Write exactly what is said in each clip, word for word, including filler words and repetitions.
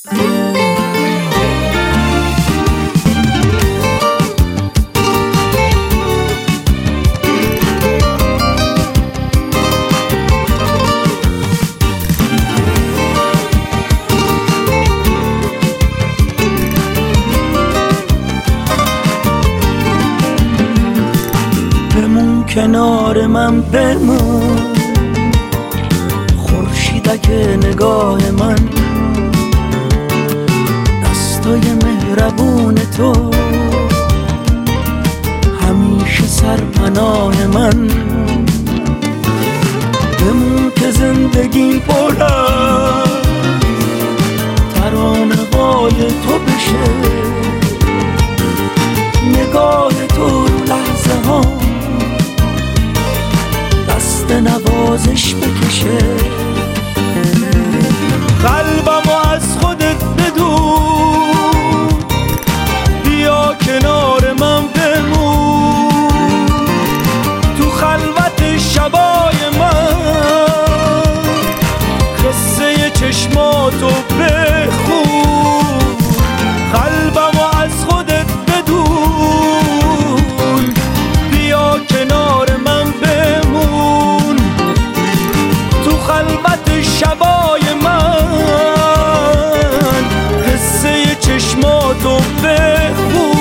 بمون کنار من، بمون خورشیدک نگاه من، دستای مهربون تو همیشه سرپناه من. بمون که زندگیم پر از ترانه‌های تو بشه، نگاه تو رو لحظه ها دست نوازش بکشه. قلبمو از خودت بدون، بیا کنار من بمون، تو خلوت شبای من قصه چشماتو بخون. قلبمو از خودت بدون، بیا کنار من بمون، تو خلوت شبای من قصه چشماتو بخون.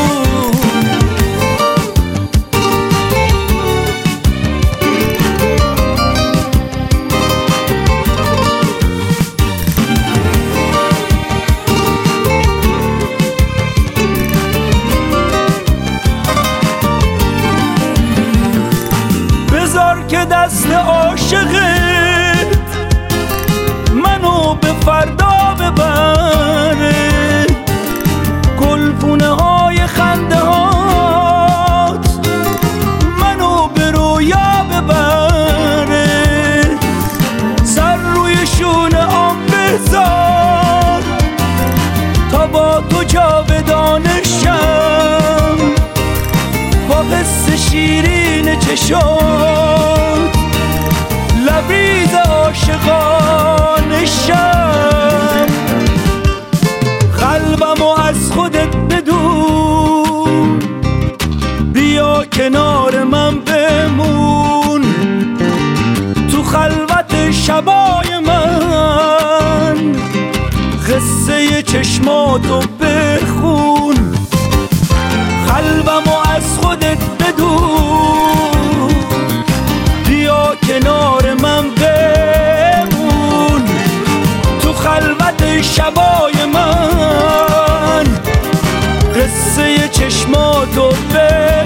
بذار که دست عاشقت منو به فردا ببره، گلپونه های خنده هات منو به رویا ببره. سر روی شونه آن بذار تا با تو جاودانشم، با قصه شیرین چشات لبریز عاشقانشم. قلبمو از خودت بدون، بیا کنار من بمون، تو خلوت شبای من قصه چشماتو بخون. قلبمو از خودت بدون، بیا کنار من بمون، تو خلوت شبای من قصه چشماتو بخون.